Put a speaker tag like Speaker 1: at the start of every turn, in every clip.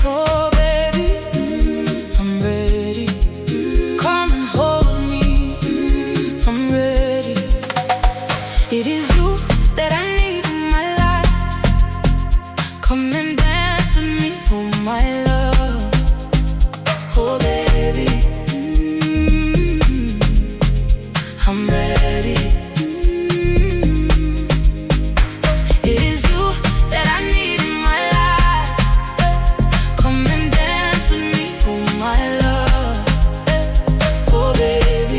Speaker 1: Oh baby, I'm ready. Come and hold me, I'm ready. It is you that I need in my life. Come and dance with me, oh my love. Oh baby, I'm ready. It is you that I need in my life. Come and dance with me, oh my love. Oh baby,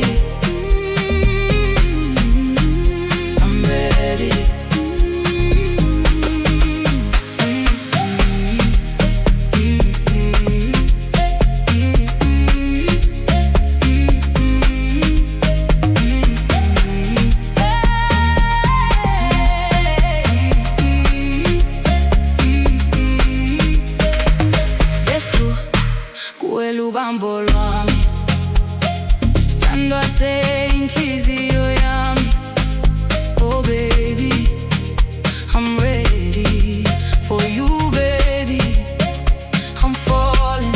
Speaker 1: I'm ready. Quello bambolo ami, stando a sé in crisi io ami. Oh baby, I'm ready for you baby, I'm falling.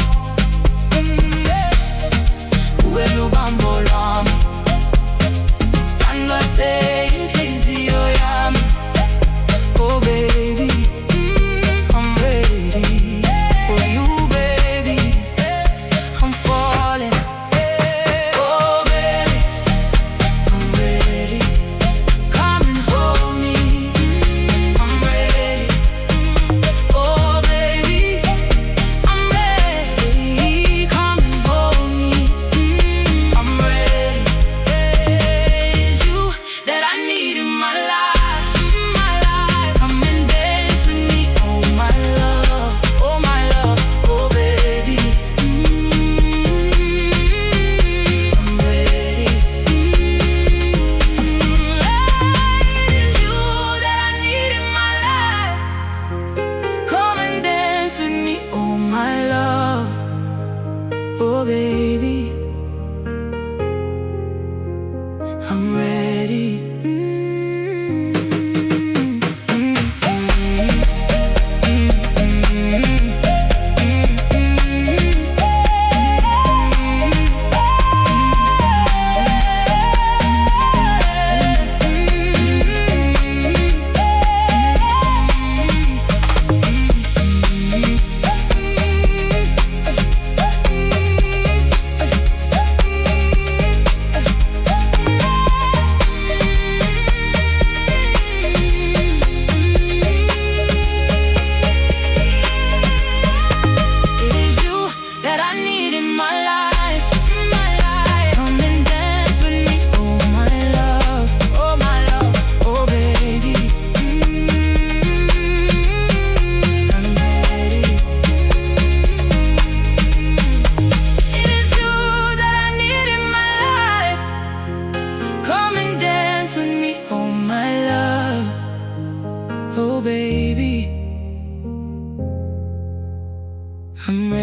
Speaker 1: Quello bambolo ami, stando a sé in crisi io ami. Oh baby, I'm ready for you baby, I'm falling. Oh baby, I'm ready. Come and hold me, I'm ready. Oh baby, I'm ready. Come and hold me, I'm ready. It's you that I need in my life, my life. Come and dance with me, oh my love, oh my love. Oh baby, I'm ready. It's you that I need in my life. Come and dance with me, oh my love. Oh baby, I'm ready. It is you that I need in my life, my life. Come and dance with me, oh my love, oh my love. Oh baby, I'm ready. It is you that I need in my life. Come and dance with me, oh my love. Oh baby, I'm ready.